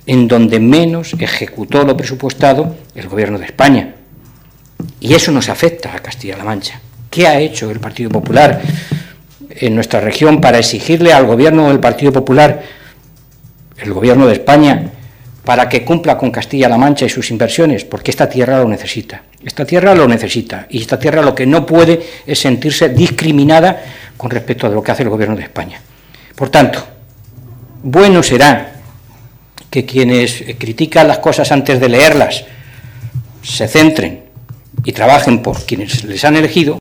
en donde menos ejecutó lo presupuestado el Gobierno de España. Y eso nos afecta a Castilla-La Mancha. ¿Qué ha hecho el Partido Popular en nuestra región para exigirle al Gobierno del Partido Popular, el Gobierno de España, para que cumpla con Castilla-La Mancha y sus inversiones? Porque esta tierra lo necesita. Esta tierra lo necesita. Y esta tierra lo que no puede es sentirse discriminada con respecto a lo que hace el Gobierno de España. Por tanto, bueno será que quienes critican las cosas antes de leerlas se centren y trabajen por quienes les han elegido,